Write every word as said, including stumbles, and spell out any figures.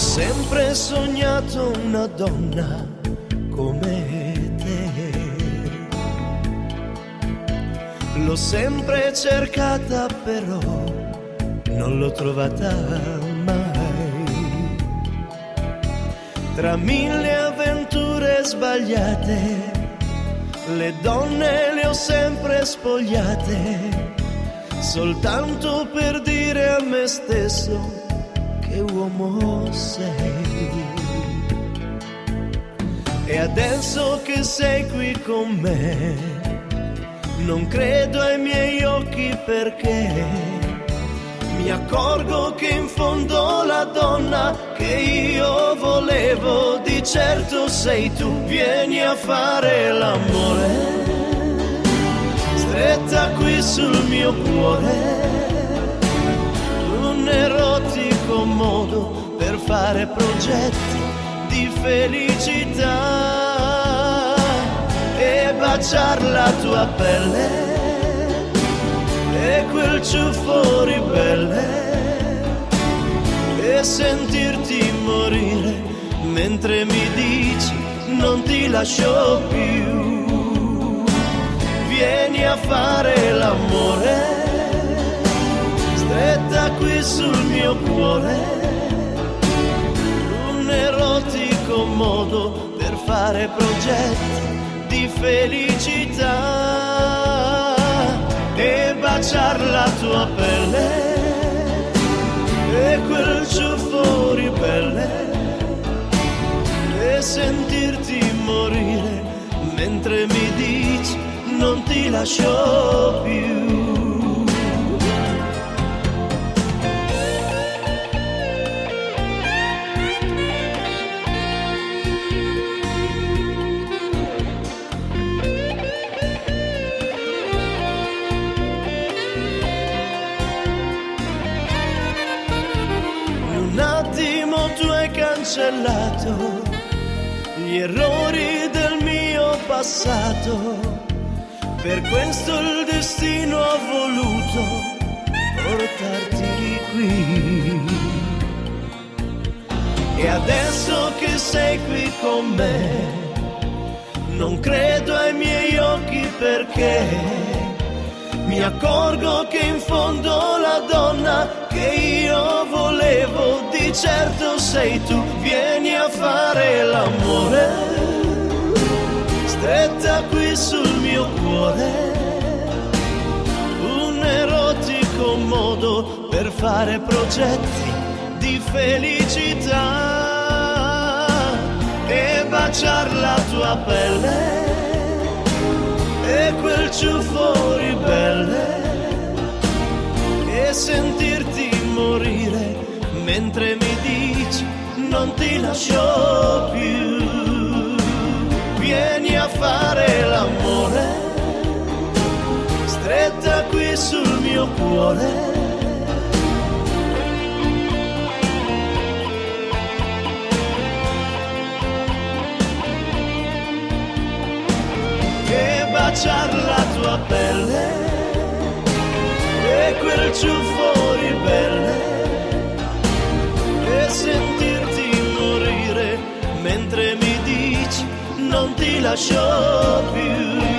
sempre sognato una donna come te, l'ho sempre cercata però non l'ho trovata mai. Tra mille avventure sbagliate le donne le ho sempre spogliate, soltanto per dire a me stesso che uomo sei. E adesso che sei qui con me non credo ai miei occhi, perché mi accorgo che in fondo la donna che io volevo di certo sei tu. Vieni a fare l'amore stretta qui sul mio cuore, un erotico modo per fare progetti di felicità e baciar la tua pelle e quel ciuffo ribelle e sentirti morire mentre mi dici non ti lascio più. Vieni a fare l'amore stretta qui sul mio cuore, un erotico modo per fare progetti di felicità e baciar la tua pelle e quel ciuffo ribelle e sentirti morire mentre mi dici non ti lascio più. Cancellato gli errori del mio passato, per questo il destino ha voluto portarti qui. E adesso che sei qui con me non credo ai miei occhi, perché mi accorgo che in fondo la donna che io volevo di certo sei tu. Vieni a fare l'amore stretta qui sul mio cuore, un erotico modo per fare progetti di felicità e baciar la tua pelle e quel ciuffo ribelle e sentirti morire mentre mi dici non ti lascio più. Vieni a fare l'amore stretta qui sul mio cuore, e baciar la tua pelle e quel ciuffo ribelle e sentirti morire mentre mi dici non ti lascio più.